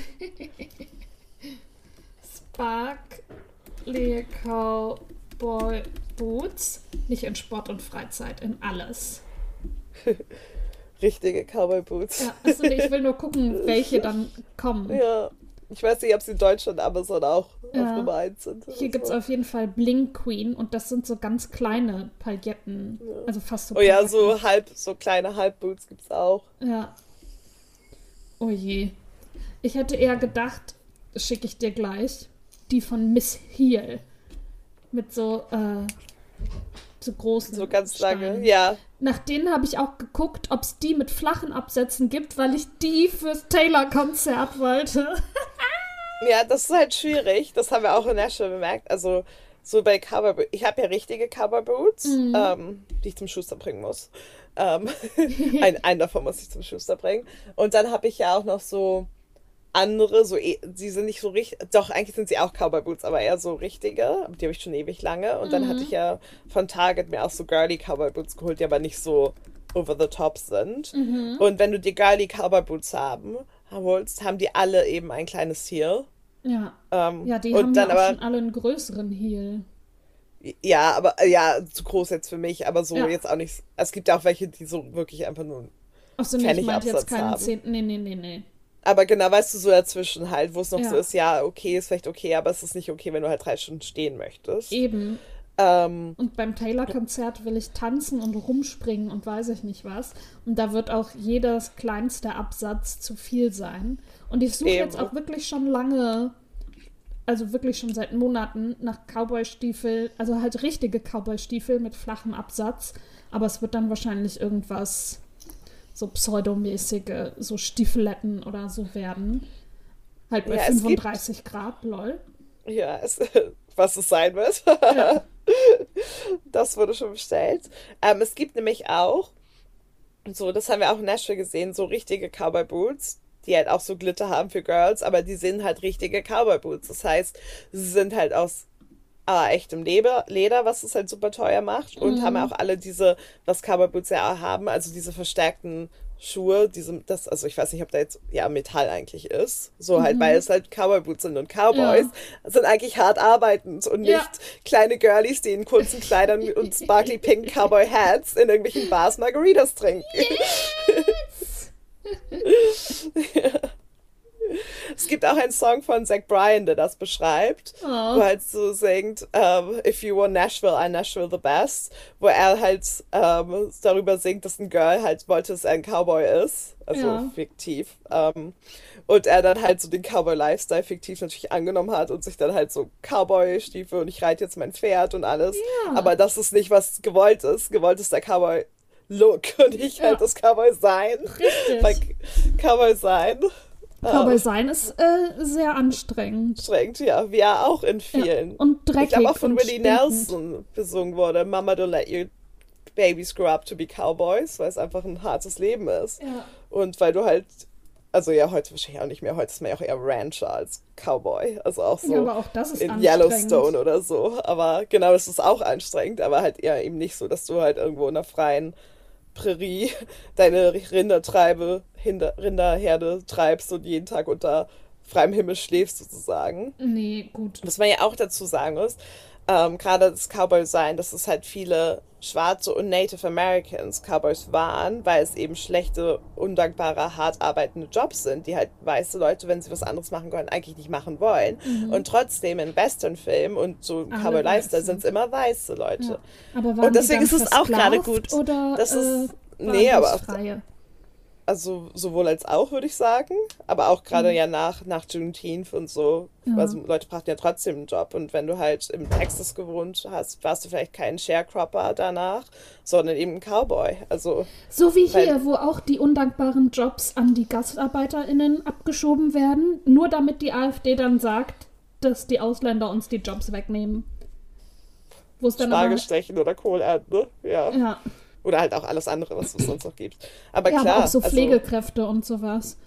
Sparkly Cowboy Boots. Nicht in Sport und Freizeit, in alles. Richtige Cowboy Boots. Ja, also nee, ich will nur gucken, welche dann kommen. Ja. Ich weiß nicht, ob sie in Deutschland Amazon auch Ja. auf Nummer eins sind. oder Hier gibt es so. auf jeden Fall Bling Queen und das sind so ganz kleine Pailletten. Also fast so Oh ja, Pailletten. so halb, so kleine Halbboots gibt's auch. Ja. Oh je. Ich hätte eher gedacht, schicke ich dir gleich, die von Miss Heel. Mit so, äh, so großen So ganz lange. Steinen. Ja. Nach denen habe ich auch geguckt, ob es die mit flachen Absätzen gibt, weil ich die fürs Taylor-Konzert wollte. Ja, das ist halt schwierig. Das haben wir auch in Nashville bemerkt. Also so bei Cowboy Boots. Ich habe ja richtige Cowboy Boots, Mhm. ähm, die ich zum Schuster bringen muss. Ähm, ein, einen davon muss ich zum Schuster bringen. Und dann habe ich ja auch noch so andere, so eh- sie sind nicht so richtig, doch eigentlich sind sie auch Cowboy Boots, aber eher so richtige. Aber die habe ich schon ewig lange. Und dann Mhm. hatte ich ja von Target mir auch so girly Cowboy Boots geholt, die aber nicht so over the top sind. Mhm. Und wenn du die girly Cowboy Boots haben, holst, haben die alle eben ein kleines Heel. Ja. Ähm, Ja, die und haben dann ja auch aber, schon alle einen größeren Heel. ja, aber, äh, ja, zu groß jetzt für mich, aber so Ja. jetzt auch nicht. Es gibt ja auch welche, die so wirklich einfach nur einen Achso, nee, ich meinte jetzt Pfennigabsatz keinen haben. zehnten. Nee, nee, nee, nee. Aber genau, weißt du, so dazwischen halt, wo es noch so Ja, ist, ja, okay, ist vielleicht okay, aber es ist nicht okay, wenn du halt drei Stunden stehen möchtest. eben. Ähm, Und beim Taylor-Konzert will ich tanzen und rumspringen und weiß ich nicht was. Und da wird auch jedes kleinste Absatz zu viel sein. Und ich suche jetzt eben. auch wirklich schon lange, also wirklich schon seit Monaten, nach Cowboy-Stiefel, also halt richtige Cowboy-Stiefel mit flachem Absatz. Aber es wird dann wahrscheinlich irgendwas so pseudomäßige, so Stiefeletten oder so werden. Halt bei Ja, es gibt, fünfunddreißig Grad, lol. ja, es, was es sein wird. Ja. Das wurde schon bestellt. Ähm, es gibt nämlich auch, so, das haben wir auch in Nashville gesehen, so richtige Cowboy Boots, die halt auch so Glitter haben für Girls, aber die sind halt richtige Cowboy Boots. Das heißt, sie sind halt aus ah, echtem Leder, Leder, was es halt super teuer macht. Und haben auch alle diese, was Cowboy Boots ja auch haben, also diese verstärkten Schuhe, diese, das, also ich weiß nicht, ob da jetzt ja Metall eigentlich ist. So halt, weil es halt Cowboy Boots sind und Cowboys Ja. sind eigentlich hart arbeitend und nicht Ja. kleine Girlies, die in kurzen Kleidern und sparkly pink Cowboy Hats in irgendwelchen Bars Margaritas trinken. Es gibt auch einen Song von Zach Bryan, der das beschreibt, Oh. wo er halt so singt, um, If you were Nashville, I'm Nashville the best, wo er halt um, darüber singt, dass ein Girl halt wollte, dass er ein Cowboy ist, also Ja. fiktiv, um, und er dann halt so den Cowboy-Lifestyle fiktiv natürlich angenommen hat und sich dann halt so Cowboy-Stiefel und ich reite jetzt mein Pferd und alles, Ja. aber das ist nicht, was gewollt ist, gewollt ist der Cowboy Look und nicht halt Ja. das Cowboy sein, Richtig. weil Cowboy sein Cowboy sein ist äh, sehr anstrengend. anstrengend, ja, wie er auch in Ja. vielen. Und Ich dreckig glaube auch von und Willie stinkend. Nelson besungen wurde, Mama don't let your babies grow up to be cowboys, weil es einfach ein hartes Leben ist. Ja. Und weil du halt, also ja, heute wahrscheinlich auch nicht mehr, heute ist man ja auch eher Rancher als Cowboy, also auch Ja, so aber auch das ist in anstrengend. Yellowstone oder so. Aber genau, das ist auch anstrengend, aber halt eher eben nicht so, dass du halt irgendwo in einer freien Prärie deine Rindertreibe, Hinder, Rinderherde treibst und jeden Tag unter freiem Himmel schläfst sozusagen. Nee, gut. Was man ja auch dazu sagen muss, ähm, gerade das Cowboy-Sein, dass es halt viele Schwarze und Native Americans Cowboys waren, weil es eben schlechte, undankbare, hart arbeitende Jobs sind, die halt weiße Leute, wenn sie was anderes machen können, eigentlich nicht machen wollen. Und trotzdem in Western-Filmen und so Alle Cowboy-Lifestyle Weißen. sind es immer weiße Leute. Ja. Aber waren Und deswegen die dann ist es auch gerade versklavt gut. Oder Das äh, ist, waren nee, aber das auch, Freie? also sowohl als auch, würde ich sagen. Aber auch gerade ja nach, nach Juneteenth und so. Ja. Also Leute brauchten ja trotzdem einen Job. Und wenn du halt im Texas gewohnt hast, warst du vielleicht kein Sharecropper danach, sondern eben ein Cowboy. Also, So wie weil- hier, wo auch die undankbaren Jobs an die GastarbeiterInnen abgeschoben werden, nur damit die AfD dann sagt, dass die Ausländer uns die Jobs wegnehmen. Wo es dann aber, Spargel stechen oder Kohl ernten, ne? Ja. ja, Oder halt auch alles andere, was es sonst noch gibt. Aber ja, klar, aber auch so also, Pflegekräfte und sowas.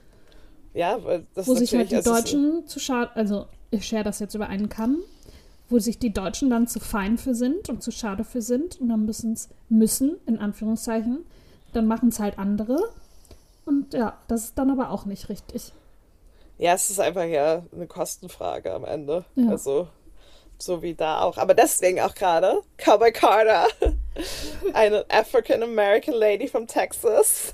ja, weil das Wo sich halt natürlich, die also es ist- Deutschen zu schade, also ich share das jetzt über einen Kamm, wo sich die Deutschen dann zu fein für sind und zu schade für sind und dann müssen's, müssen, in Anführungszeichen, dann machen es halt andere. Und ja, das ist dann aber auch nicht richtig. Ja, es ist einfach ja eine Kostenfrage am Ende. Ja. Also, so wie da auch. Aber deswegen auch gerade Cowboy Carter, eine African-American Lady from Texas.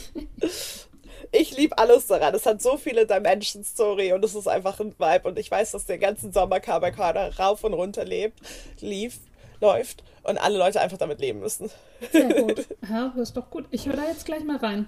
Ich liebe alles daran. Es hat so viele Dimensions, sorry, und es ist einfach ein Vibe. Und ich weiß, dass den ganzen Sommer Cowboy Carter rauf und runter lebt, lief, läuft und alle Leute einfach damit leben müssen. Sehr gut. Ja, das ist doch gut. Ich höre da jetzt gleich mal rein.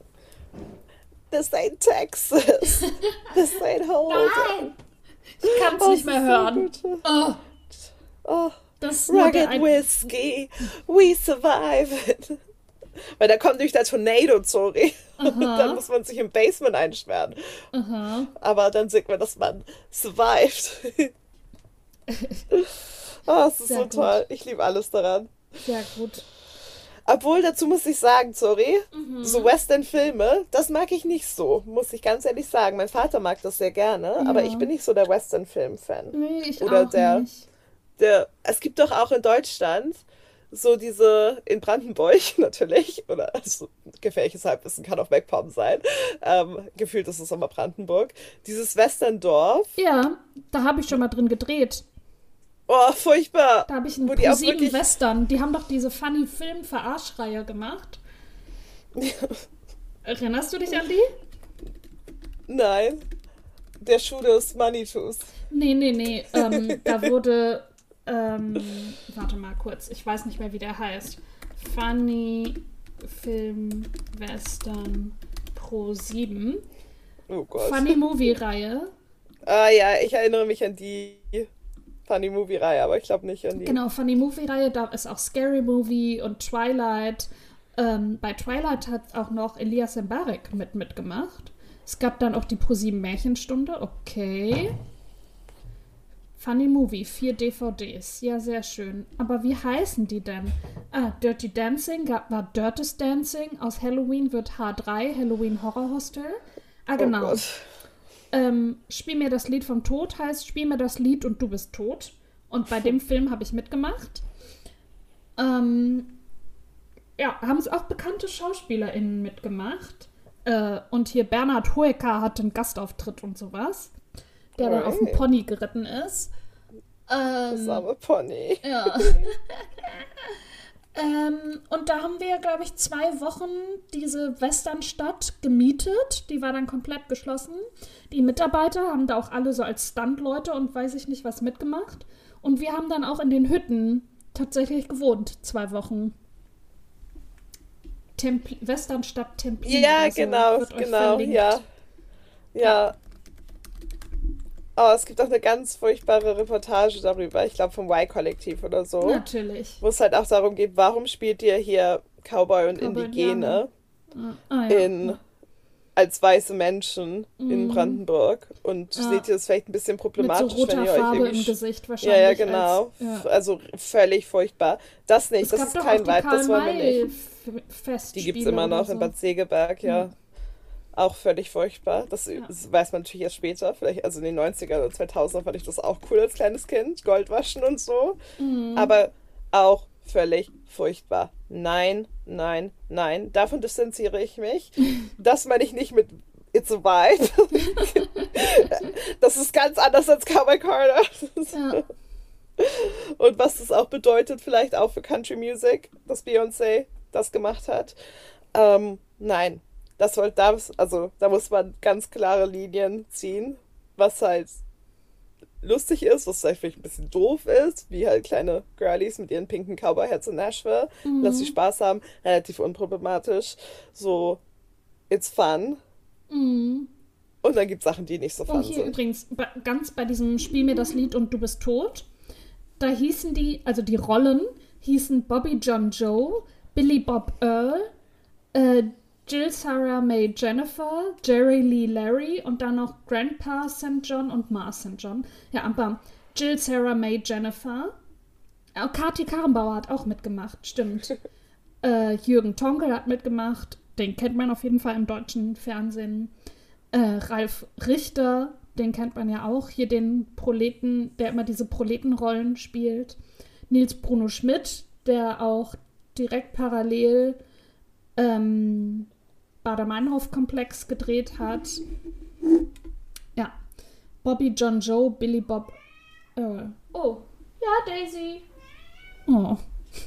This ain't Texas. This ain't Holden. Ich kann es Oh, nicht mehr es ist hören. so gut. Oh, Oh. das ist nur der Rugged ein... Whiskey, we survive it. Weil da kommt durch der Tornado, sorry. Und dann muss man sich im Basement einsperren. Aha. Aber dann sieht man, dass man survived. Oh, es ist Sehr so gut. toll. Ich liebe alles daran. Sehr gut. Obwohl, dazu muss ich sagen, sorry, Mhm. so Western-Filme, das mag ich nicht so, muss ich ganz ehrlich sagen. Mein Vater mag das sehr gerne, aber Ja. ich bin nicht so der Western-Film-Fan. Nee, ich Oder auch der- nicht. Der, es gibt doch auch in Deutschland so diese, in Brandenburg natürlich, oder also, gefährliches Halbwissen kann auch MacPom sein, ähm, gefühlt ist es immer Brandenburg, dieses Westerndorf. Ja, da habe ich schon mal drin gedreht. Oh, furchtbar. Da habe ich einen Wo die auch ProSieben wirklich, Western. Die haben doch diese Funny Film Verarschreihe gemacht. Erinnerst du dich an die? nein, der Schuh des Manitus. Nee, nee, nee. Ähm, da wurde, ähm, warte mal kurz, ich weiß nicht mehr, wie der heißt. Funny Film Western ProSieben. Oh Gott. Funny Movie-Reihe. Ah ja, ich erinnere mich an die Funny Movie-Reihe, aber ich glaube nicht an die. Genau, Funny Movie-Reihe, da ist auch Scary Movie und Twilight. Ähm, bei Twilight hat auch noch Elias Mbarek mit mitgemacht. Es gab dann auch die ProSieben Märchenstunde, okay. Funny Movie, vier D V Ds, ja, sehr schön. Aber wie heißen die denn? Ah, Dirty Dancing gab, war Dirtest Dancing, aus Halloween wird H drei, Halloween Horror Hostel. Ah, genau. Oh Gott. Ähm, Spiel mir das Lied vom Tod heißt Spiel mir das Lied und du bist tot. Und bei dem Film habe ich mitgemacht. Ähm, ja, haben es auch bekannte SchauspielerInnen mitgemacht. Äh, und hier Bernhard Hoeker hatte einen Gastauftritt und sowas, der dann Oi. auf dem Pony geritten ist. Das Ähm, arme Pony. ja. ähm, und da haben wir, glaube ich, zwei Wochen diese Westernstadt gemietet. Die war dann komplett geschlossen. Die Mitarbeiter haben da auch alle so als Stuntleute und weiß ich nicht was mitgemacht. Und wir haben dann auch in den Hütten tatsächlich gewohnt, zwei Wochen. Templ Westernstadt Templin. Ja, oder so, genau, wird euch genau, verlinkt. ja. Ja. Oh, es gibt auch eine ganz furchtbare Reportage darüber, ich glaube vom Y-Kollektiv oder so, Natürlich. wo es halt auch darum geht, warum spielt ihr hier Cowboy und Cowboy Indigene Ah, ja. in, als weiße Menschen in Mhm. Brandenburg? Und Ja. seht ihr das vielleicht ein bisschen Mit problematisch, so roter wenn ihr euch Farbe irgendwie... im sch- Gesicht Ja, wahrscheinlich. ja, genau. Als, ja. Also völlig furchtbar. Das nicht, Es das gab ist doch auch kein die Vibe, das wollen wir nicht. Karl-May-Festspiele Die gibt es immer noch oder in so. Bad Segeberg, ja. Auch völlig furchtbar. Das, Ja. das weiß man natürlich erst später. Vielleicht, also in den neunziger oder zweitausender fand ich das auch cool als kleines Kind. Goldwaschen und so. Mhm. Aber auch völlig furchtbar. Nein, nein, nein. Davon distanziere ich mich. Das meine ich nicht mit It's a Vibe. Das ist ganz anders als Cowboy Carter. Ja. Und was das auch bedeutet, vielleicht auch für Country Music, dass Beyoncé das gemacht hat. Ähm, nein, das wollte das, also da muss man ganz klare Linien ziehen, was halt lustig ist, was vielleicht ein bisschen doof ist, wie halt kleine Girlies mit ihren pinken Cowboy-Hats in Nashville, dass sie Spaß haben, relativ unproblematisch. So, it's fun. Mhm. Und dann gibt es Sachen, die nicht so Oh, fun hier sind. übrigens, bei, ganz bei diesem Spiel mir das Lied und du bist tot, da hießen die, also die Rollen hießen Bobby John Joe, Billy Bob Earl, äh, Jill Sarah May Jennifer, Jerry Lee Larry und dann noch Grandpa Sankt John und Ma Sankt John. Ja, aber Jill Sarah May Jennifer. Auch Kati Karrenbauer hat auch mitgemacht, stimmt. äh, Jürgen Tonkel hat mitgemacht, den kennt man auf jeden Fall im deutschen Fernsehen. Äh, Ralf Richter, den kennt man ja auch, hier den Proleten, der immer diese Proletenrollen spielt. Nils Bruno Schmidt, der auch direkt parallel ähm, Baader-Meinhof-Komplex gedreht hat. Ja. Bobby John Joe, Billy Bob Earl. Oh, ja, Daisy. Oh.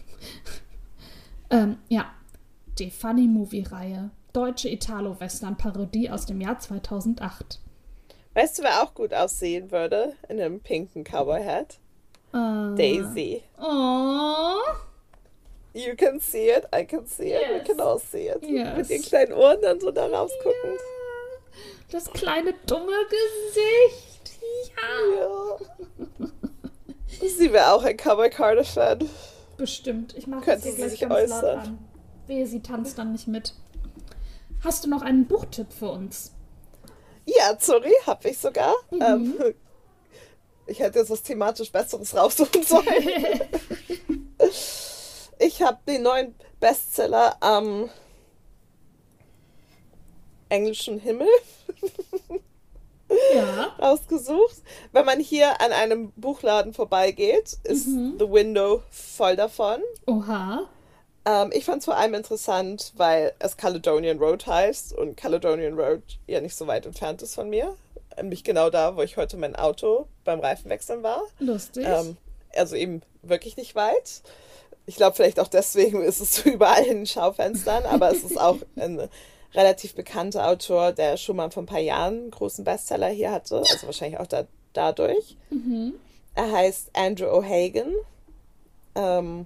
ähm, ja. Die Funny Movie-Reihe. Deutsche Italo-Western-Parodie aus dem Jahr zweitausendacht. Weißt du, wer auch gut aussehen würde in einem pinken Cowboy-Hat? Äh, Daisy. Oh. You can see it, I can see it, we Yes. can all see it. Yes. Mit den kleinen Ohren dann so da rausguckend. Das kleine dumme Gesicht. Ja. Ja. Sie wäre auch ein Cowboy Carter-Fan. Bestimmt. Ich mache Könnte das hier sie gleich sich ganz laut äußern. an. Wehe, sie tanzt dann nicht mit. Hast du noch einen Buchtipp für uns? Ja, sorry, hab ich sogar. Mhm. Ähm, ich hätte jetzt was thematisch Besseres raussuchen sollen. Ich habe den neuen Bestseller am englischen Himmel. Ja. rausgesucht. Wenn man hier an einem Buchladen vorbeigeht, ist Mhm. The Window voll davon. Oha. Ähm, ich fand es vor allem interessant, weil es Caledonian Road heißt und Caledonian Road ja nicht so weit entfernt ist von mir. Nämlich genau da, wo ich heute mein Auto beim Reifenwechseln war. Lustig. Ähm, also eben wirklich nicht weit. Ich glaube, vielleicht auch deswegen ist es so überall in den Schaufenstern, aber es ist auch ein relativ bekannter Autor, der schon mal vor ein paar Jahren einen großen Bestseller hier hatte. Also wahrscheinlich auch da, dadurch. Mhm. Er heißt Andrew O'Hagan. Ähm,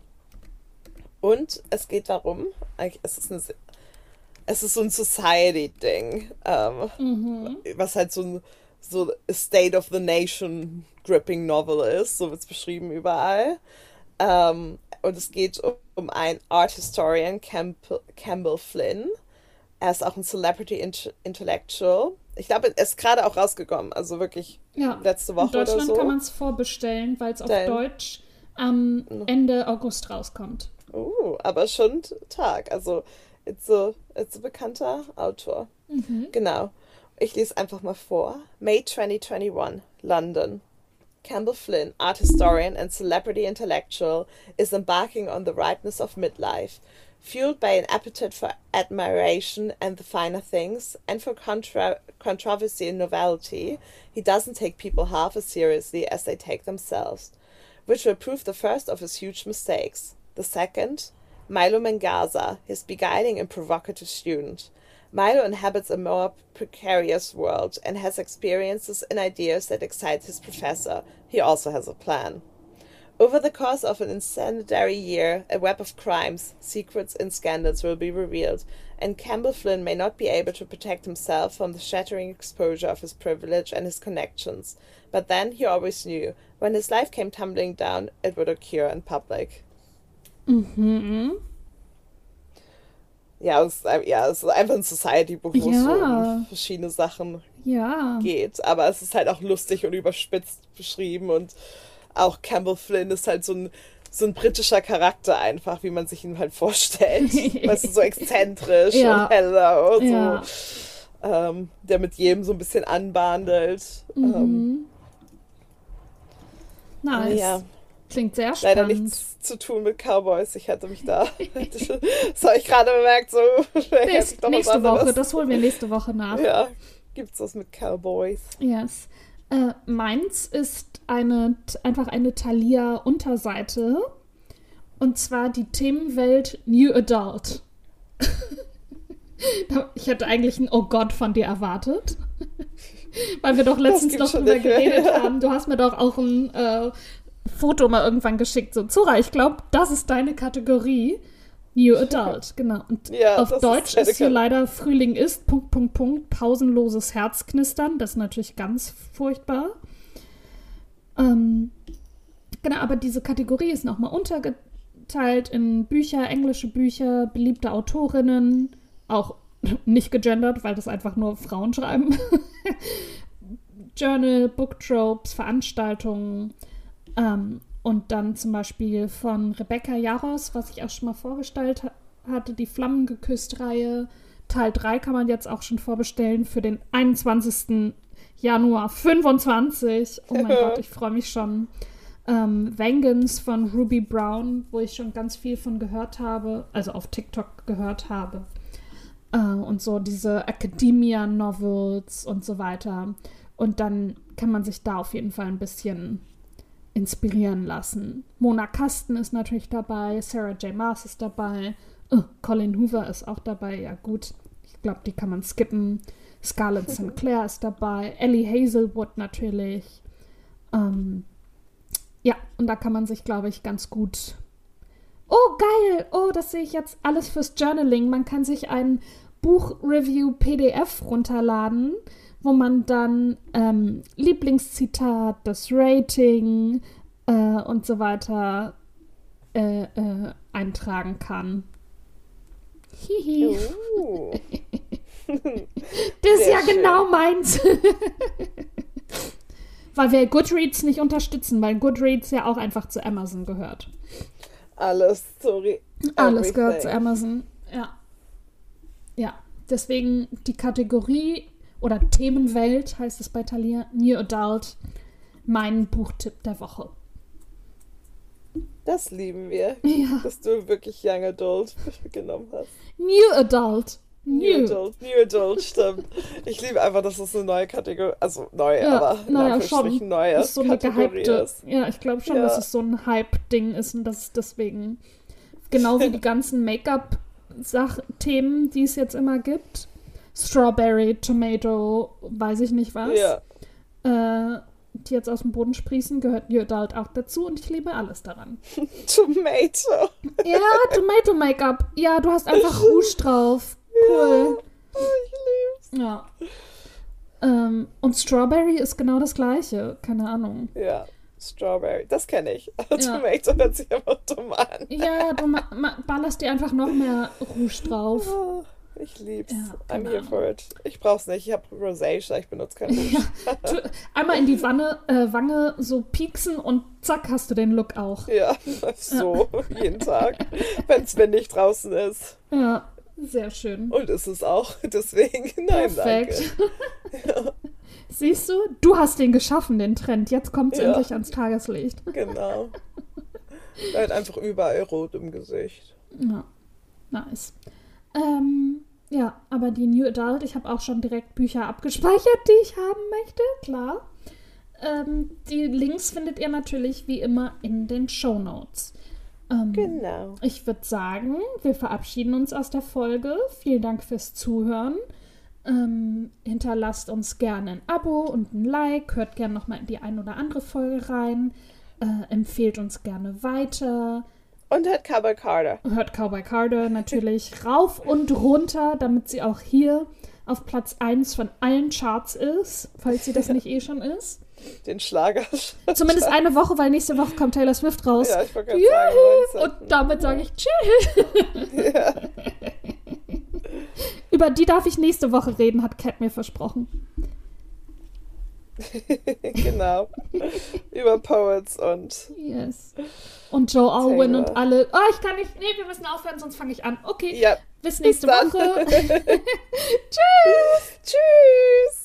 und es geht darum, eigentlich- es ist, eine, es ist so ein Society-Ding, ähm, Mhm. was halt so ein so a State of the Nation gripping Novel ist, so wird es beschrieben überall. Ähm, und es geht um, um einen Art Historian, Camp Campbell Flynn. Er ist auch ein Celebrity Int Intellectual. Ich glaube, er ist gerade auch rausgekommen, also wirklich Ja. letzte In Woche oder Deutschland so. kann man es vorbestellen, weil es auf Dein- Deutsch am Ende August rauskommt. Uh, aber schon Tag. Also, it's a, it's a bekannter Autor. Mhm. Genau. Ich lese einfach mal vor. May twenty twenty-one, London. Campbell Flynn, art historian and celebrity intellectual, is embarking on the ripeness of midlife. Fueled by an appetite for admiration and the finer things, and for contra controversy and novelty, he doesn't take people half as seriously as they take themselves, which will prove the first of his huge mistakes. The second, Milo Mangaza, his beguiling and provocative student. Milo inhabits a more precarious world and has experiences and ideas that excite his professor. He also has a plan. Over the course of an incendiary year, a web of crimes, secrets, and scandals will be revealed, and Campbell Flynn may not be able to protect himself from the shattering exposure of his privilege and his connections. But then he always knew, when his life came tumbling down, it would occur in public. Mhm. Ja, es ist, ein- ja, es ist einfach ein Society-Buch, wo es so Ja. um verschiedene Sachen Ja. geht. Aber es ist halt auch lustig und überspitzt beschrieben. Und auch Campbell Flynn ist halt so ein, so ein britischer Charakter einfach, wie man sich ihn halt vorstellt. Weißt du, so exzentrisch Ja. und heller und Ja. so. Ähm, der mit jedem so ein bisschen anbandelt. Ähm, Mhm. Nice. ja, Klingt sehr leider spannend. nichts zu tun mit Cowboys. Ich hatte mich da, das habe ich gerade bemerkt, so. vielleicht hätte Nächst, ich doch was nächste anderes. Woche, das holen wir nächste Woche nach. Ja, gibt's was mit Cowboys? Yes. Äh, meins ist eine, einfach eine Thalia-Unterseite. Und zwar die Themenwelt New Adult. Ich hätte eigentlich ein Oh Gott von dir erwartet. Weil wir doch letztens gibt's noch schon drüber nicht mehr. geredet haben. Du hast mir doch auch ein äh, Foto mal irgendwann geschickt. So, Zora, ich glaube, das ist deine Kategorie. New Adult, genau. Und Ja, auf das ist Deutsch deine ist hier Kat- leider Frühling ist, Punkt, Punkt, Punkt, pausenloses Herzknistern. Das ist natürlich ganz furchtbar. Ähm, genau, aber diese Kategorie ist nochmal untergeteilt in Bücher, englische Bücher, beliebte Autorinnen, auch nicht gegendert, weil das einfach nur Frauen schreiben. Journal, Booktropes, Veranstaltungen. Ähm, und dann zum Beispiel von Rebecca Jaros, was ich auch schon mal vorgestellt ha- hatte, die Flammen geküsst Reihe. Teil drei kann man jetzt auch schon vorbestellen für den einundzwanzigsten Januar fünfundzwanzig. Oh mein Gott, ich freue mich schon. Ähm, Vengeance von Ruby Brown, wo ich schon ganz viel von gehört habe, also auf TikTok gehört habe. Äh, und so diese Academia-Novels und so weiter. Und dann kann man sich da auf jeden Fall ein bisschen inspirieren lassen. Mona Kasten ist natürlich dabei, Sarah J. Maas ist dabei, oh, Colin Hoover ist auch dabei, ja gut, ich glaube, die kann man skippen. Scarlett Sinclair ist dabei, Ellie Hazelwood natürlich. Ähm, ja, und da kann man sich, glaube ich, ganz gut... Oh, geil! Oh, das sehe ich jetzt alles fürs Journaling. Man kann sich ein Buch-Review-P D F runterladen, wo man dann ähm, Lieblingszitat, das Rating äh, und so weiter äh, äh, eintragen kann. Hihi. Uh. Das ist Sehr ja schön. genau meins. Weil wir Goodreads nicht unterstützen, weil Goodreads ja auch einfach zu Amazon gehört. Alles, sorry. Alles gehört zu Everything. Amazon. Ja. Ja. Deswegen die Kategorie oder Themenwelt heißt es bei Thalia, New Adult, mein Buchtipp der Woche. Das lieben wir, Ja. dass du wirklich Young Adult genommen hast. New Adult. New, New Adult, New Adult, stimmt. Ich liebe einfach, dass es eine neue Kategorie, also neu, Ja, aber in naja, Anführungsstrichen schon. neue Das ist so eine Kategorie gehypte, ist. ja, ich glaube schon, Ja. dass es so ein Hype-Ding ist und dass es deswegen, genau wie die ganzen Make-up-Themen, die es jetzt immer gibt, Strawberry, Tomato, weiß ich nicht was, Ja, äh, die jetzt aus dem Boden sprießen, gehört New Adult auch dazu und ich liebe alles daran. Tomato. Ja, Tomato Make-up. Ja, du hast einfach Rouge drauf. Cool. Oh, ich lieb's. Ja. Ähm, und Strawberry ist genau das Gleiche. Keine Ahnung. Ja, Strawberry, das kenne ich. Aber Ja. Tomato hört sich einfach dumm an. Ja, du ma ma ballerst dir einfach noch mehr Rouge drauf. Oh, ich lieb's. Ja, I'm keine here Ahnung. for it. Ich brauch's nicht. Ich habe Rosacea, ich benutze kein Rouge. Tu- Einmal in die Wanne, äh, Wange so pieksen und zack, hast du den Look auch. Ja, so, jeden Tag. Wenn's windig draußen ist. Ja, sehr schön. Und ist es auch. Deswegen, nein, Perfekt. danke. Siehst du, du hast den geschaffen, den Trend. Jetzt kommt es Ja. endlich ans Tageslicht. Genau. Halt einfach überall rot im Gesicht. Ja, nice. Ähm, ja, aber die New Adult, ich habe auch schon direkt Bücher abgespeichert, die ich haben möchte, klar. Ähm, die Links findet ihr natürlich wie immer in den Shownotes. Ähm, Genau. Ich würde sagen, wir verabschieden uns aus der Folge. Vielen Dank fürs Zuhören. Ähm, hinterlasst uns gerne ein Abo und ein Like. Hört gerne nochmal in die ein oder andere Folge rein. Äh, empfehlt uns gerne weiter. Und hat Cowboy Carter. Hört Cowboy Carter natürlich rauf und runter, damit sie auch hier auf Platz eins von allen Charts ist, falls sie das nicht eh schon ist. Den Schlager. Zumindest eine Woche, weil nächste Woche kommt Taylor Swift raus. Ja, ich wollte gerade Juhu! sagen. Und damit sage ich Tschüss. Ja. Über die darf ich nächste Woche reden, hat Kat mir versprochen. Genau. Über Poets und Yes. Und Joe Alwyn Taylor. und alle. Oh, ich kann nicht. Nee, wir müssen aufhören, sonst fange ich an. Okay. ja. Bis nächste Bis dann. Woche. Tschüss. Tschüss.